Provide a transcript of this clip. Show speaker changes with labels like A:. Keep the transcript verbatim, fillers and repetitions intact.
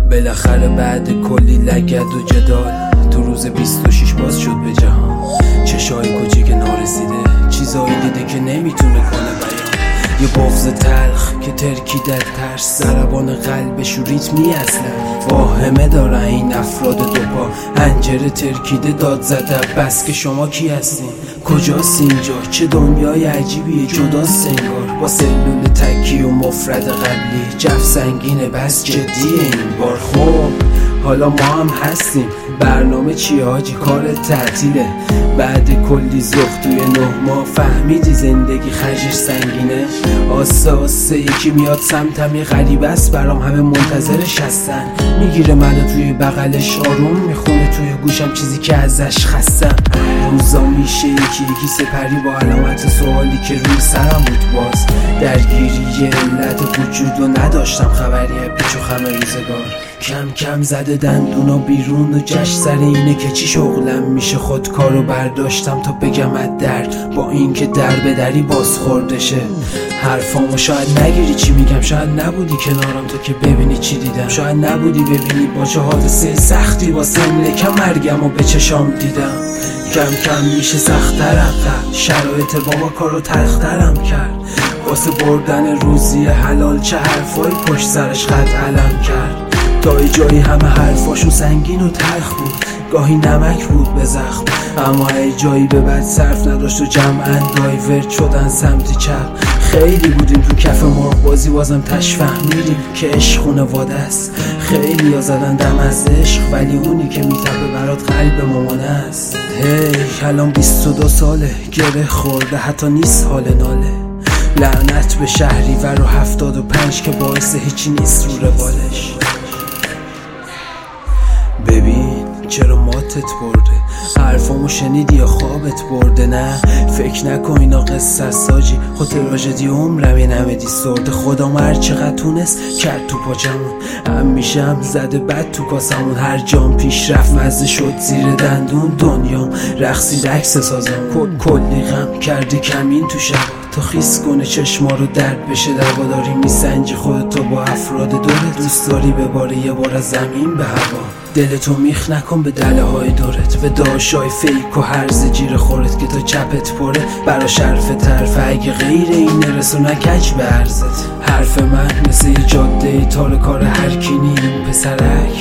A: بالاخره بعد کلی لگد و جدال تو روز بیست و شش باز شد به جهان. چشای کوچیک نارسیده چیزایی دیده که نمیتونه کنه بیان. یه بغض تلخ که ترکیده ترس ضربان قلبش و ریتمی اصلا واهمه داره این افراد دوپا. هنجره ترکیده داد زده بس که شما کی هستین؟ کجاست اینجا؟ چه دنیای عجیبیه جداست انگار با سلول تکی و مفرد قبلی. جف سنگینه بس جدیه این بار. خب حالا ما هم هستیم. برنامه چیه حاجی؟ کار تعطیله. بعد کلی زخ توی نه ماه فهمیدی زندگی خرجش سنگینه. آسه آسه یکی میاد سمتم یه غریبه است برام، همه منتظرش هستن. میگیره منو توی بغلش آروم میخونه توی گوشم چیزی که ازش خستم. روزا میشه یکی یکی سپری با علامت سوالی که روی سرم بود. باز درگیری علت وجود و نداشتم خبری پیچ و خم روزگار. کم کم زده دندونا بیرون و جشن سر اینه که چی شغلم میشه. خود کارو برداشتم تا بگم از درد با این که در به دری باز خوردشه. حرفامو شاید نگیری چی میگم، شاید نبودی کنارم تو که ببینی چی دیدم. شاید نبودی ببینی با چه حادثه سختی با سملکم مرگم و به چشام دیدم. کم کم میشه سخت‌ترم کرد، شرایط بابا کارو تلخترم کرد. واسه بردن روزی حلال چه حرفایی پشت سرش خط علم کرد. تا یه جایی همه حرفاشون سنگین و تلخ بود، گاهی نمک بود به زخم. اما یه جایی به بعد صرف نداشت و جمعاً دایورت شدن سمت چپ. خیلی بودیم تو کف مرغ بازی بازم تش فهمیدیم که عشق خونواده است. خیلی ها زدن دم از عشق ولی اونی که میتپه برات قلب مامانه است. هی الان بیست و دو ساله گره خورده حتی نیست حال ناله. لعنت به شهریور و هفتاد و پنج که باعث هیچی نیست رو روالش. ببین چرا ماتت برده؟ حرفامو شنیدی یا خوابت برده؟ نه فکر نکن اینا قصه ساجی. خود تراژدی عمرم یه نمدی سرده. خدا هر چقدر تونست کرد تو پاچمون. هم میشم زده بد تو کاسمون. هر جام پیش رفت مزه شد زیر دندون. دنیام رقصید عکس سازم. کلی غم کرده کمین تو شب تا خیس کنه چشما رو درد بشه. دوا داری میسنجی خودتو با افراد دورت. دوست داری بباره یه بار از زمین به هوا. دلتو میخ نکن به دله های دورت، به داشای فیک و هرز جیر خورت که تا چپت پره برا شرف طرف. اگه غیر این نرسو نکج به عرضت. حرف من مثل یه جاده تار کار هر کی نیم پسرک.